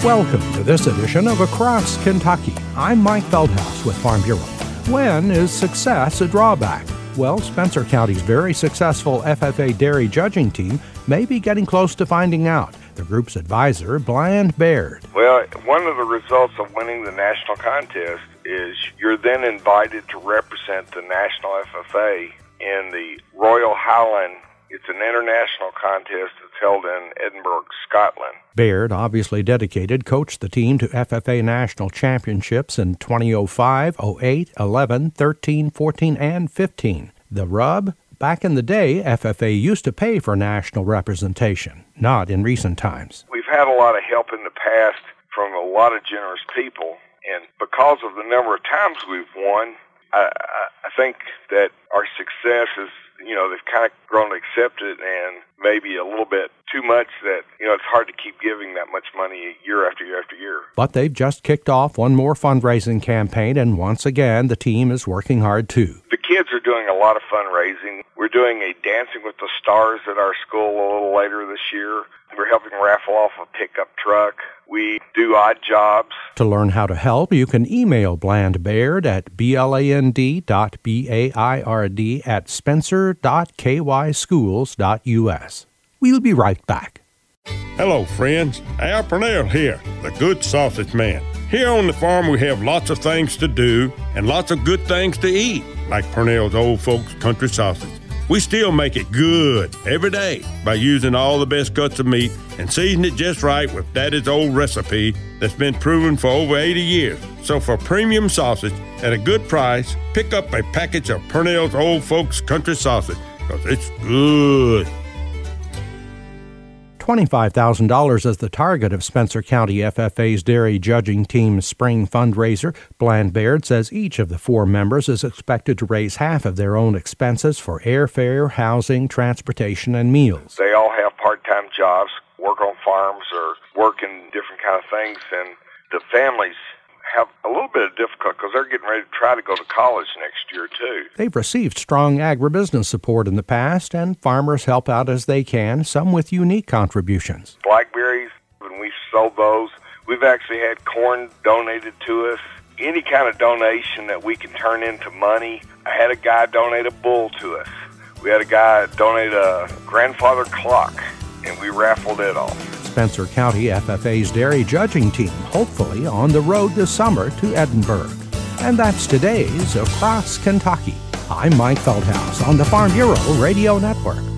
Welcome to this edition of Across Kentucky. I'm Mike Feldhaus with Farm Bureau. When is success a drawback? Well, Spencer County's very successful FFA dairy judging team may be getting close to finding out. The group's advisor, Bland Baird. Well, one of the results of winning the national contest is you're then invited to represent the national FFA in the Royal Highland. It's an international contest that's held in Edinburgh, Scotland. Baird, obviously dedicated, coached the team to FFA national championships in 2005, 08, 11, 13, 14, and 15. The rub? Back in the day, FFA used to pay for national representation, not in recent times. We've had a lot of help in the past from a lot of generous people, and because of the number of times we've won, I think that our success is, they've kind of grown to accept it, and maybe a little bit too much that, it's hard to keep giving that much money year after year after year. But they've just kicked off one more fundraising campaign, and once again, the team is working hard too. The kids are doing a lot of fundraising. We're doing a Dancing with the Stars at our school a little later this year. We're helping raffle off a pickup truck. We do odd jobs. To learn how to help, you can email Bland Baird at bland.baird@spencer.kyschools.us. We'll be right back. Hello, friends. Al Purnell here, the Good Sausage Man. Here on the farm, we have lots of things to do and lots of good things to eat, like Purnell's Old Folks Country Sausage. We still make it good every day by using all the best cuts of meat and season it just right with Daddy's old recipe that's been proven for over 80 years. So for premium sausage at a good price, pick up a package of Purnell's Old Folks Country Sausage, because it's good. $25,000 is the target of Spencer County FFA's dairy judging team's spring fundraiser. Bland Baird says each of the four members is expected to raise half of their own expenses for airfare, housing, transportation, and meals. They all have part-time jobs, work on farms or work in different kind of things, and the families have a little bit of difficulty because they're getting ready to try to go to college next year, too. They've received strong agribusiness support in the past, and farmers help out as they can, some with unique contributions. Blackberries, when we sold those, we've actually had corn donated to us. Any kind of donation that we can turn into money. I had a guy donate a bull to us. We had a guy donate a grandfather clock, and we raffled it off. Spencer County FFA's dairy judging team, hopefully on the road this summer to Edinburgh. And that's today's Across Kentucky. I'm Mike Feldhaus on the Farm Bureau Radio Network.